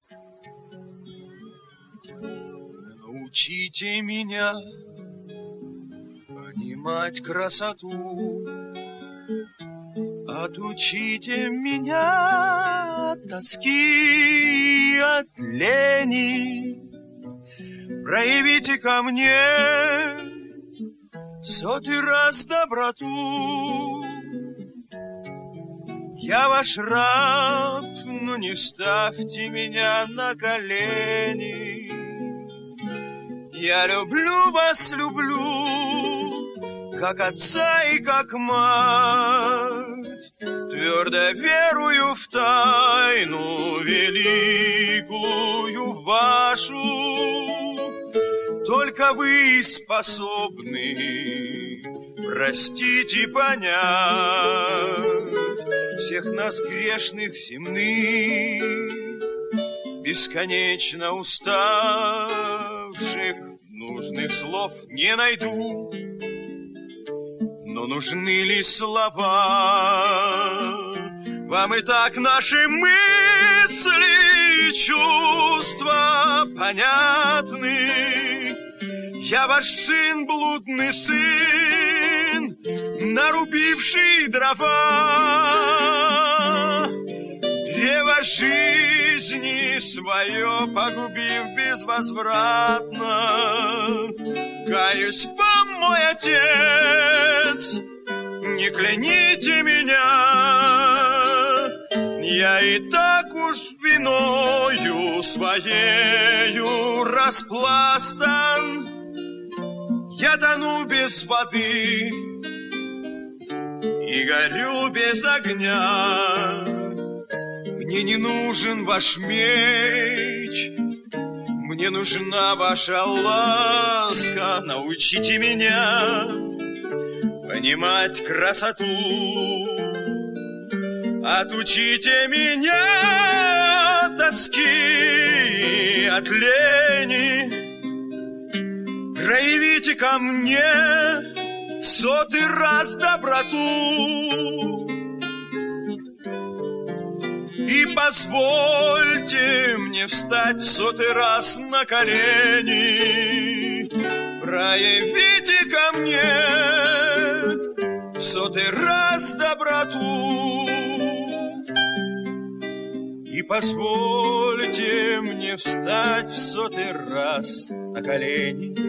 Научите меня понимать красоту, отучите меня от тоски и от лени, проявите ко мне в 100-й раз доброту. Я ваш раб, но не ставьте меня на колени. Я люблю вас, люблю, как отца и как мать, твердо верую в тайну великую вашу. Только вы способны простить и понять всех нас грешных земных, бесконечно уставших. Нужных слов не найду, но нужны ли слова? Вам и так наши мысли и чувства понятны. Я ваш сын, блудный сын, нарубивший дрова, древо жизни свое погубив безвозвратно. Каюсь вам, мой отец, не кляните меня. Я и так уж виною своею распластан. Я тону без воды и горю без огня. Мне не нужен ваш меч, мне нужна ваша ласка. Научите меня понимать красоту, отучите меня от тоски, от лени. Проявите ко мне в 100-й раз доброту и позвольте мне встать в 100-й раз на колени. Проявите ко мне в 100-й раз доброту и позвольте мне встать в 100-й раз на колени.